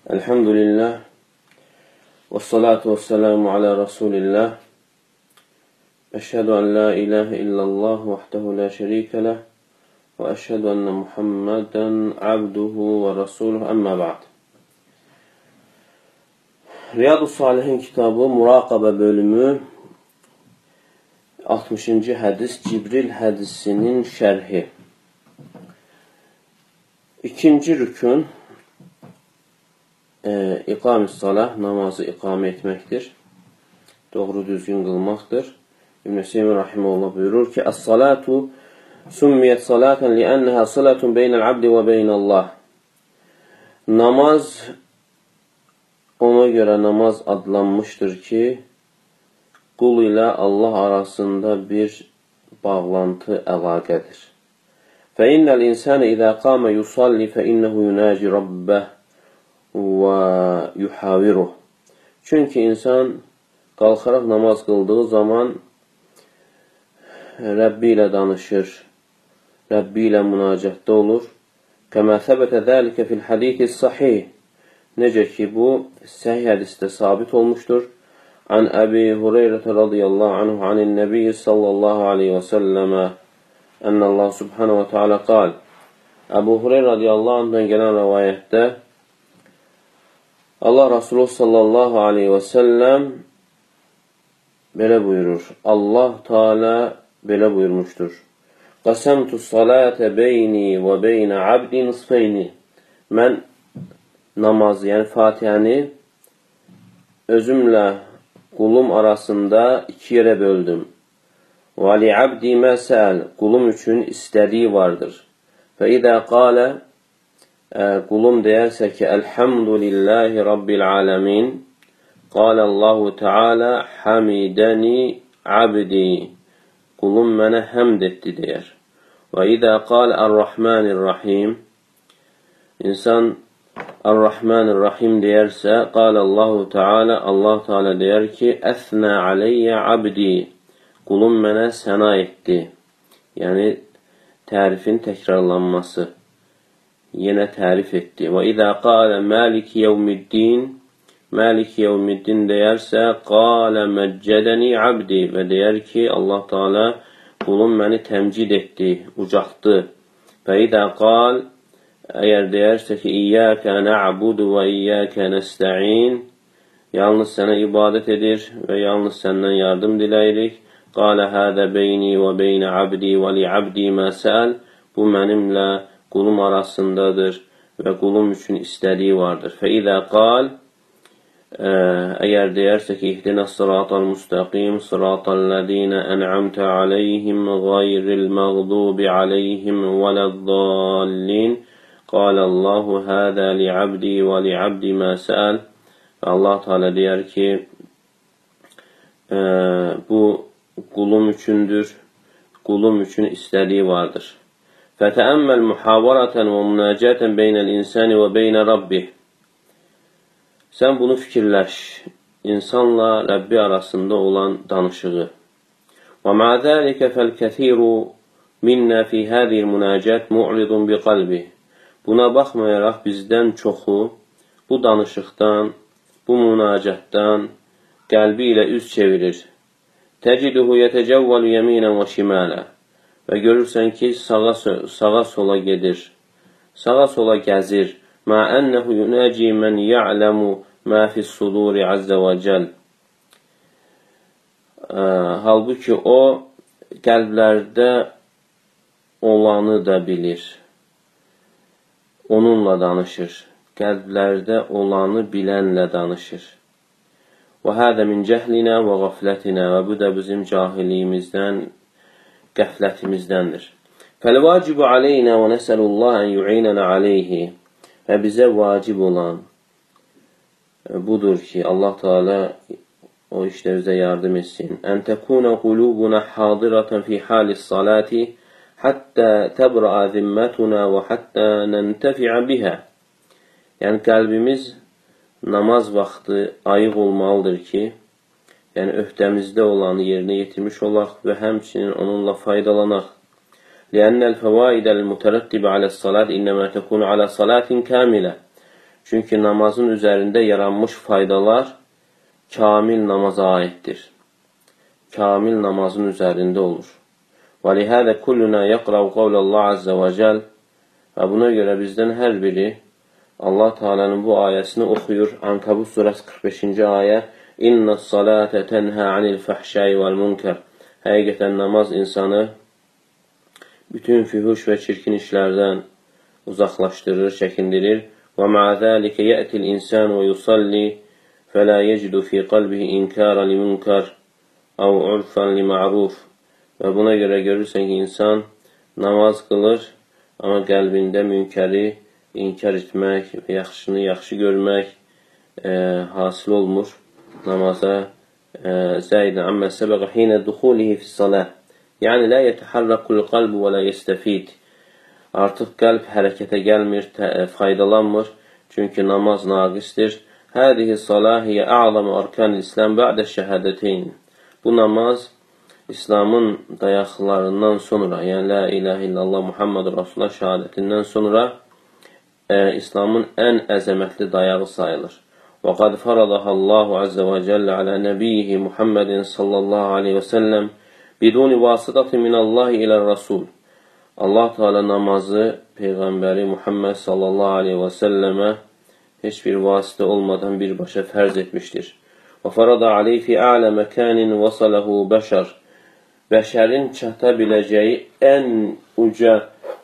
Elhamdülillah ve salatu ve selamu ala Resulillah. Eşhedü en la ilahe illallah vahdehu la şerike leh ve eşhedü enne Muhammeden abduhu ve rasuluhu emmâ ba'd. Riyad-ı Salihin kitabı Muraqabə bölümü 60-cı hədis Cibril hədisinin şərhi. İkinci rükün İqam-ı salah, namazı iqamə etməkdir. Doğru düzgün qılmaqdır. İbn-i Seymi Rahimullah buyurur ki, As-salatu summiyyət salatan li'annəha salatun beynəl abdi və beynəllah. Namaz ona görə namaz adlanmışdır ki, qul ilə Allah arasında bir bağlantı, əlaqədir. Fəinnəl insənə izə qamə yusalli fəinnəhu yunaci rabbəh və yuhaviruh. Çünki insan qalxaraq namaz qıldığı zaman Rəbbi ilə danışır, Rəbbi ilə münacətdə olur. Kəmə səbətə zəlikə fil hədisi sahih. Necə ki, bu səhih hədisdə sabit olmuşdur. An Əbi Hüreyrətə radiyallahu anhu anin nəbiyyi sallallahu aleyhi və səlləmə ennəllahu subhanahu və teala qal. Əbu Hüreyrə radiyallahu anhudan gələn rəvayətdə Allah Resulü sallallahu aleyhi və səlləm belə buyurur. Allah Teala belə buyurmuşdur. Qasamtu salate beyni və beynə abdi nisfeyni. Mən namazı, yəni Fatihəni özümlə qulum arasında iki yerə böldüm. Və li abdi məsəl, qulum üçün istədiyi vardır. Fə idə qalə, qulum deyərsə ki, Elhamdülillahi Rabbil aləmin, qalə Allahu Teala, hamidəni abdi, qulum mənə həmd etdi deyər. Və idə qalə Ar-Rahmanir-Rahim, insan Ar-Rahmanir-Rahim deyərsə, qalə Allahu Teala, Allah Teala deyər ki, Əsnə aleyyə abdi, qulum mənə səna etdi. Yəni, tərifin təkrarlanması. Yenə tərif etdi. Və idə qalə Maliki yevmiddin, Maliki yevmiddin deyərsə, qalə məccədəni abdi və deyər ki, Allah Teala qulum məni təmcid etdi, ucaqdı. Və idə qal, əgər deyərsə ki, İyyəkə nə'budu və İyyəkə nəstə'in, yalnız sənə ibadət edir və yalnız səndən yardım diləyirik. Qalə hədə beyni və beynə abdi və li abdi məsəl, bu mənimlə qulum arasındadır və qulum üçün istədiyi vardır. Fə idə qal, əgər deyərsə ki, İhdinə sıratal müstəqim, sıratal ləzinə ən'amtə aleyhim, qayril məğdubi aleyhim vələddallin, qalə Allahu hədə li abdi və li abdi məsəl. Və Allah Teala deyər ki, bu qulum üçündür, qulum üçün istədiyi vardır. Fətəəmməl muhavarətən və münacətən beynəl insəni və beynə Rabbih. Sən bunu fikirləş, insanla Rəbbi arasında olan danışığı. Və mə'zəlikə fəl-kəthiru minnə fi hədil münacət mu'ridun bi qalbi. Buna baxmayaraq bizdən çoxu bu danışıqdan, bu münacətdən qəlbi ilə üz çevirir. Təciduhu yətəcəvvəl yəminən və şimalə. Və görürsən ki, sağa sola gedir, sağa sola gəzir. Mə ənəhu yunəci mən ya'ləmu mə fis-suduri əzzə və cəl. Halbuki o, qəlblərdə olanı da bilir. Onunla danışır. Qəlblərdə olanı bilənlə danışır. Və hədə min cəhlinə və qaflətinə. Və bu da bizim cahiliyimizdən, qəflətimizdəndir. Fəl-vacibu aleynə və nəsəlullah ən yu'inənə aleyhi. Və bizə vacib olan budur ki, Allah Teala o işdə bizə yardım etsin. Ən təkunə qulubuna hadiratan fi halis salati həttə təbra'a zimmətuna və həttə nəntəfi'a bihə. Yəni, qəlbimiz namaz vaxtı ayıq olmalıdır ki, yəni öhdəmizdə olanı yerinə yetirmiş olaq və həmçinin onunla faydalanaq. لأن الفوائد المترتبة على الصلاة إنما تكون على صلاة كاملة. Çünki namazın üzərində yaranmış faydalar kamil namaza aiddir. Kamil namazın üzərində olur. وَلِهَذَا كُلُّنَا يَقْرَوْ قَوْلَ اللّٰهِ عَزَّ وَجَلْ Və buna görə bizdən hər biri Allah Teala'nın bu ayəsini oxuyur. Ankabut surəsi 45-ci ayə İnna s-salate tenhə anil fəhşəyi vəl-munkər Həqiqətən namaz insanı bütün fühuş və çirkin işlərdən uzaqlaşdırır, çəkindirir. وَمَعَ ذَٰلِكَ يَأْتِ الْإِنسَانُ وَيُصَلِّي فَلَا يَجِدُ فِي قَلْبِهِ إِنْكَارًا لِمُنْكَرٍ أَوْ عُرْفًا لِمَعْرُوفٍ Və buna görə görürsən ki, insan namaz qılır, amma qəlbində münkəri inkar etmək və yaxşını yaxşı görmək hasil olmur namaza. Zəydən əmmə səbəqə hinə duxulihi fissaləh Yəni, lə yətəhərrəkul qalbu və lə yəstəfid Artıq qəlb hərəkətə gəlmir, faydalanmır, çünki namaz naqisdir. Hədihi salahiyyə ə'zamu arkan-ı İslam bə'də şəhədəteyn Bu namaz İslamın dayaqlarından sonra, yəni La ilahe illallah Muhammedur Rasulullah şəhadətindən sonra İslamın ən əzəmətli dayağı sayılır. Və qad faradahallahu azza və cəllə alə nəbiyyihi Muhammedin sallallahu aleyhi və səlləm biduni vasitati minallahi ilə Rasul. Allah Teala namazı Peyğəmbəri Muhammed sallallahu aleyhi və səlləmə heç bir vasitə olmadan birbaşa fərz etmişdir. Və farada aleyhi fi ə'lə məkanin vasaləhu bəşər Bəşərin çata biləcəyi ən uca,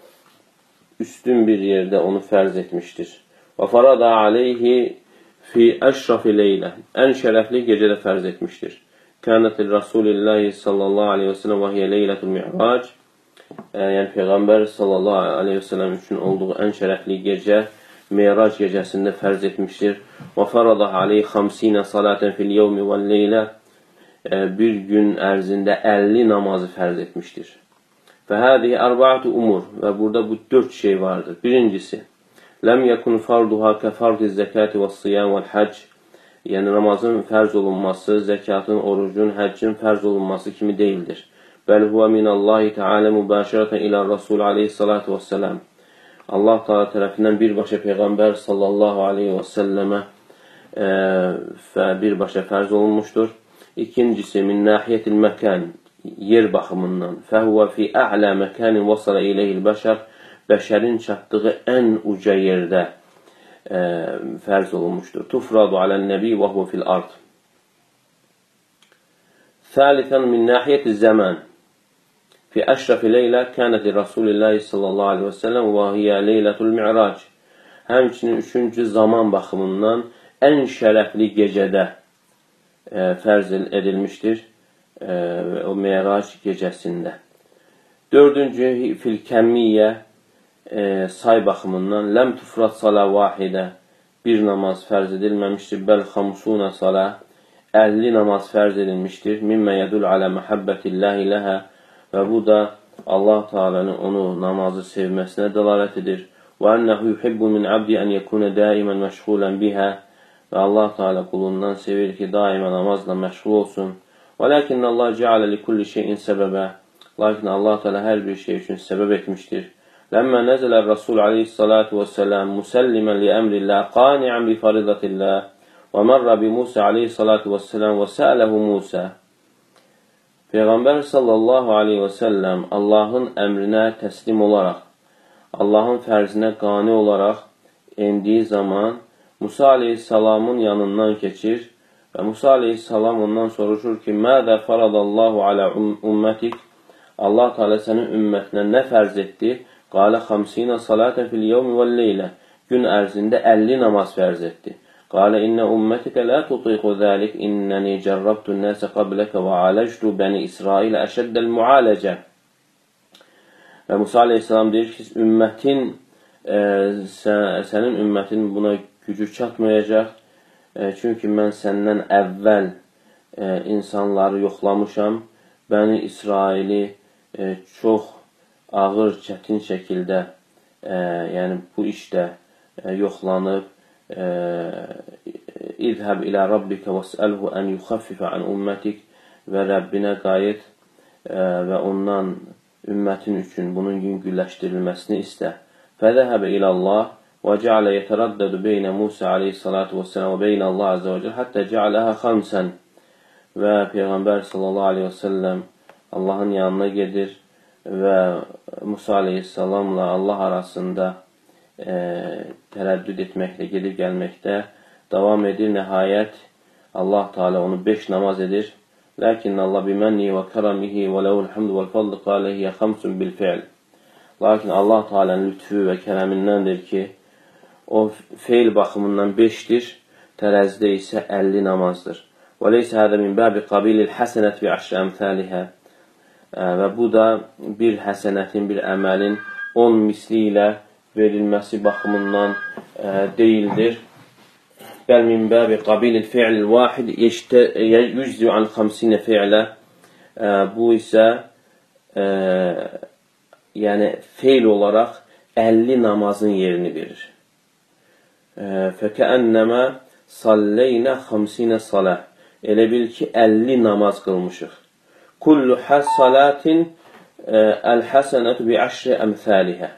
üstün bir yerdə onu fərz etmişdir. Və farada aleyhi fi əşrafi leylə Ən şərəfli gecədə fərz etmişdir. Kənətil Rasulillahi sallallahu aleyhi və səlləm və hiyə leylətul mi'rac Yəni, Peyğəmbər sallallahu aleyhi və səlləm üçün olduğu ən şərəfli gecə Meyrac gecəsində fərz etmişdir. Və farada aleyhi 50 salatan fil yevmi və leylə Bir gün ərzində 50 namazı fərz etmişdir. Və hədihi ərba'atu umur Və burada bu 4 şey vardır. Birincisi, ləm yəkun farduha kəfardiz zəkati və siyam və həc Yəni, namazın fərz olunması, zəkatın, orucun, həccin fərz olunması kimi deyildir. Bəl huvə minallahi tealə mübəşərətən ilə Rasul aleyhissalatu vəssələm Allah Teala tərəfindən birbaşa Peyğəmbər sallallahu aleyhi və səlləmə birbaşa fərz olunmuşdur. İkincisi, min nahiyyətil məkan yer baxımından fəhvə fi ə'lə məkanin vasala iləyil bəşər Bəşərin çatdığı ən uca yerdə fərz olunmuşdur. Tufradu alən nəbi və huvə fil ard Thalitən min nahiyyətil zəman fi əşrəfi leylə kənəti Rasulillahi sallallahu aleyhi və səlləm və hiyə leylətul mi'rac Həmçinin üçüncü zaman baxımından ən şərəfli gecədə fərz edilmişdir o Meyrac gecəsində. Dördüncü, fil-kəmmiyyə say baxımından ləm tufrat salə vahidə bir namaz fərz edilməmişdir. Bəl xamsuna salə 50 namaz fərz edilmişdir. Mimmə yədul alə məhəbbətilləhi ləhə və bu da Allah Teala'nın onu namazı sevməsinə dəlalət edir. Və ənəhu yuhibbu min abdi ən yəkuna daimən məşğulən bihə və Allah Teala qulundan sevir ki, daima namazla məşğul olsun. Və ləkin Allah cəalə li kulli şeyin səbəbə Lakin Allah Teala hər bir şey üçün səbəb etmişdir. Ləmmə nəzələ Rasul aleyhissalatu vəssələm musəllimən li əmrillah qani'ən bi faridatillah və mərrə bi Musa aleyhissalatu vəssələm və sə'ləhu Musa Peyğəmbər sallallahu aleyhi və səlləm Allahın əmrinə təslim olaraq, Allahın fərzinə qani olaraq endiyi zaman Musa aleyhissalamın yanından keçir və Musa aleyhissalam ondan soruşur ki, Mədə faradallahu alə ümmətik Allah Teala sənin ümmətinə nə fərz etdi? Qalə 50 salatən fil yevmi və leylə Gün ərzində 50 namaz fərz etdi. Qalə innə ümmətikə lə tutiqu zəlik innəni cərrabtu nəsə qabləkə və aləcdu bəni İsrailə əşəddəl müaləcə Və Musa aleyhissalam deyir ki, sənin ümmətin buna gücü çatmayacaq. Çünki mən səndən əvvəl insanları yoxlamışam. Bəni İsraili çox ağır, çətin şəkildə yəni bu işdə yoxlanıb İzhəb ilə Rabbikə vəsəlhu ən yuxaffifə ən ümmətik və Rəbbinə qayıt və ondan ümmətin üçün bunun yüngülləşdirilməsini istə. Fədəhəbə ilə Allah وجعل يتردد بين موسى عليه الصلاة والسلام وبين الله عز وجل حتى جعلها خمسا. Və Peyğəmbər sallallahu aleyhi və səlləm Allahın yanına gedir və Musa aleyhissalamla Allah arasında tərəddüd etməkdə, gedib gəlməkdə davam edir. Nəhayət Allah Teala onu 5 namaz edir. Lakin Allah bimənni və kəramihi və ləhul hamdu vəl fadlı qalə hiyə xamsun bil fi'l. Lakin Allah Teala'nın lütfü və kərəmindəndir ki, o feil baxımından 5'dir, tərəzidə isə 50 namazdır. Və leysə hədə min bəbi qabilil həsənət bi əşrə əmthəlihə. Və bu da bir həsənətin, bir əməlin 10 misli ilə verilməsi baxımından deyildir. Bəl min bəbi qabilil fi'lil vahid yüzdü an 50 fi'lə. Bu isə yəni feil olaraq 50 namazın yerini verir. Fəkəənnəmə salleynə 50 salah. Elə bil ki, 50 namaz qılmışıq. Kullu salatin əl-həsənətü bi əşri əmthəlihə.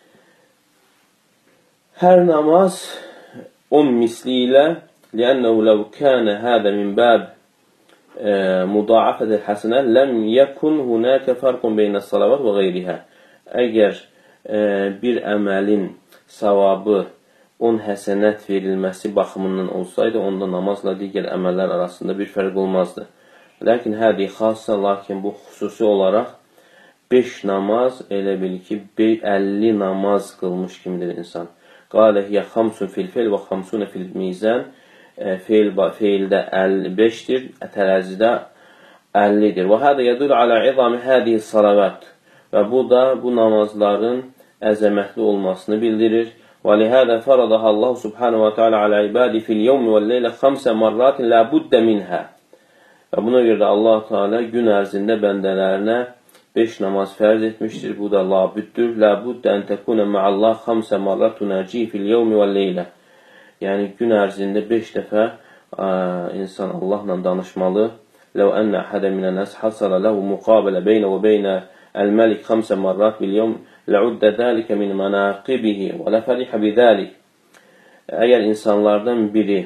Hər namaz 10 misli ilə liənnəhu ləv kənə hədə min bəb mudaafətil həsənə ləm yəkun hunəkə fərqun beynə salavat və qeyrihə. Əgər bir əməlin savabı 10 həsənət verilməsi baxımından olsaydı, onda namazla digər əməllər arasında bir fərq olmazdı. Lakin hədi xassa, lakin bu xüsusi olaraq 5 namaz, elə bil ki, 50 namaz qılmış kimidir insan. Qalə hiyə xamsun fil feil və xamsunə fil mizən. Feildə 55'dir, tərəzidə 50'dir. Və hədə yədul alə izami hədihi salavat. Və bu da bu namazların əzəmətli olmasını bildirir. وَلِهَذَا فَرَضَهَا اللّٰهُ سُبْحَانَهُ وَتَعَالَى عَلَى عِبَادِهِ فِي الْيَوْمِ وَالْلَيْلَ 5 مَرَّاتٍ لَا بُدَّ مِنْهَا. Və buna görə də Allah Teala gün ərzində bəndələrinə 5 namaz fərz etmişdir. Bu da labüddür. لَا بُدَّ أَنْ تَكُونَ مَعَ اللّٰهِ 5 مَرَّاتٍ تُنَاجِي فِي الْيَوْمِ وَالْلَيْلَ. Yəni gün ərzində 5 dəfə insan Allahla danışmalı. لَوْ أَنَّ أَحَدًا مِنَ النَّاسِ حَصَلَ لَهُ مُقَابَلَ بَيْنَ وَبَيْنَ الْمَلِكِ 5 مرات باليوم لَعُدَّ ذَلِكَ مِنْ مَنَاقِبِهِ وَلَفَرِحَ بِذَلِكَ. Əgər insanlardan biri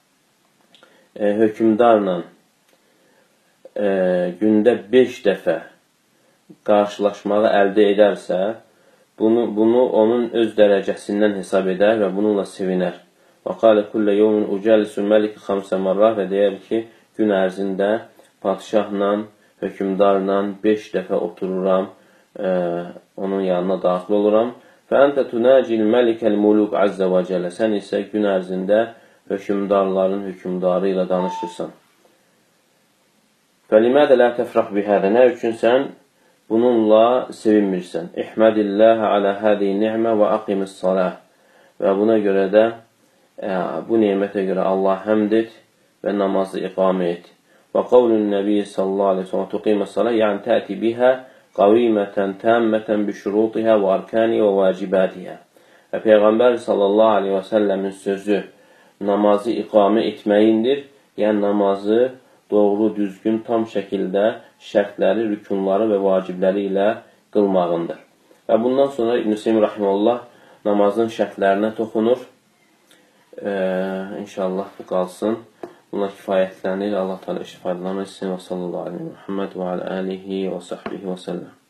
hökümdarla gündə 5 dəfə qarşılaşmağı əldə edərsə, bunu onun öz dərəcəsindən hesab edər və bununla sevinər. Və qalə kullə yevmin ucəlisul məlik 5 marrat və deyər ki, gün ərzində padişahla, hökümdarla 5 dəfə otururam, onun yanına daxil oluram. Fəəntə tunəcil məlikəl muluk əzzə və cələ. Sən isə gün ərzində hökümdarların hökümdarı ilə danışırsan. Fəlimədə lə təfraq bihədə. Nə üçün sən bununla sevinmirsən? İhmədilləhə alə hədiyi ni'mə və aqimis salah. Və buna görə də, bu nemətə görə Allah həmd et və namazı iqamə et. Və qavlun nəbiyyə sallallahu aleyhi və sallam tuqimə salah, yəni təti bihə qavimətən təmmətən bi şurutihə və arkani və vacibətihə. Və Peyğəmbər sallallahu aleyhi və səlləmin sözü namazı iqamə etməyindir. Yəni namazı doğru, düzgün, tam şəkildə şərtləri, rükunları və vacibləri ilə qılmağındır. Və bundan sonra İbn-i Seym rahiməllah namazın şərtlərinə toxunur. İnşallah bu qalsın. Bunlar kifayətlənir. Allah Teala iştifadə etsin. Və sallallahu aleyhi və Muhammed və alə alihi və sahbihi və səlləm.